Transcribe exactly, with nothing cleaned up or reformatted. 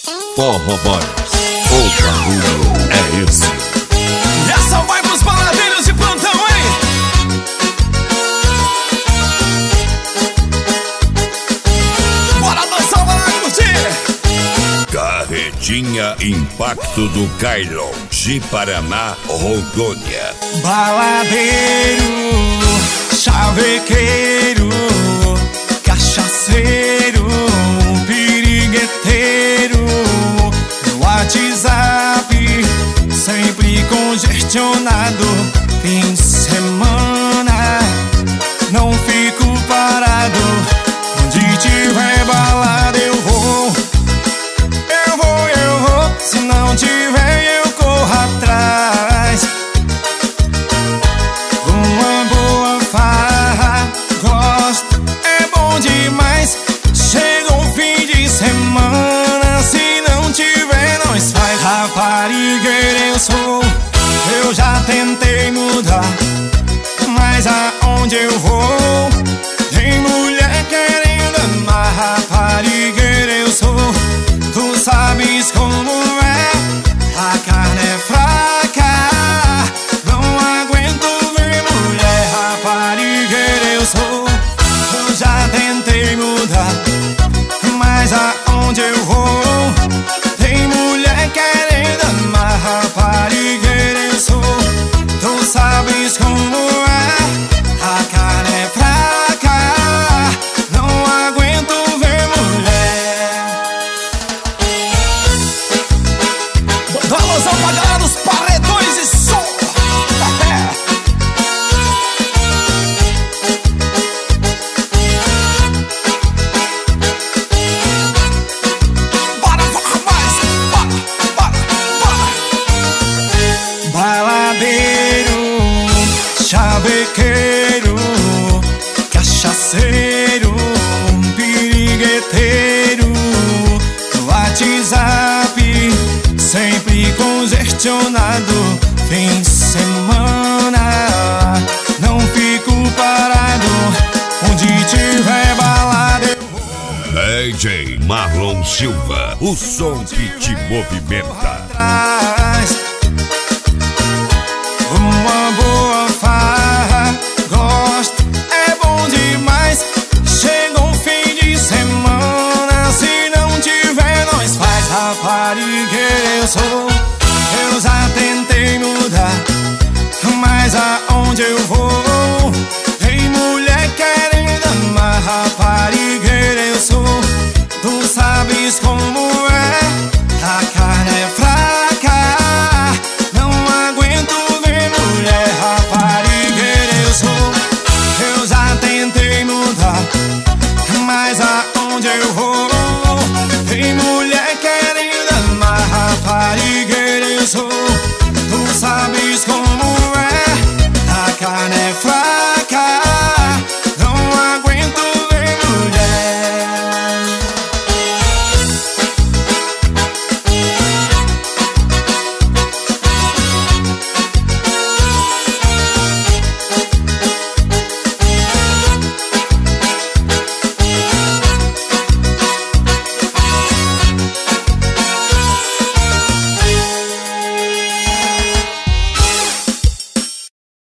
Forró Boys, o barulho é esse. E essa vai pros baladeiros de plantão, hein? Bora dançar, bora curtir! Carretinha Impacto do Cailon, de Paraná, Rondônia. Baladeiro, chavequeiro, cachaceiro, pirigueteiro, no WhatsApp, sempre congestionado. Fim de semana, não fico parado. Onde tiver balada eu vou, eu vou, eu vou. Se não tiver eu corro atrás. Uma boa farra, gosto, é bom demais. Chega o fim de semana, se não tiver nós faz. Raparigueira eu sou, eu já tentei mudar, mas aonde eu vou tem mulher querendo amar. Raparigueira eu sou, tu sabes como é. A carne é fraca, não aguento ver mulher. Raparigueira eu sou, eu já tentei mudar, mas aonde eu vou tem mulher querendo amar. Raparigueira eu sou, tu sabes como é. A carne é fraca, não aguento ver mulher. Dá alusão pra galera dos paredões e som. Bora, bora, mais, bora, bora, bora. Baladeiro, chavequeiro, cachaceiro, pirigueteiro, no WhatsApp, sempre congestionado. Fim de semana, não fico parado. Onde tiver balada eu vou D J Marlon Silva, o som que te movimenta. atrás. Uma boa farra, gosto, é bom demais. Chega o fim de semana, se não tiver nós faz. Raparigueira eu sou, eu já tentei mudar, mas aonde eu vou tem mulher querendo amar. Raparigueira eu sou, tu sabes como é. A carne é fraca, não aguento ver mulher. Raparigueira eu sou, eu já tentei mudar, mas aonde eu vou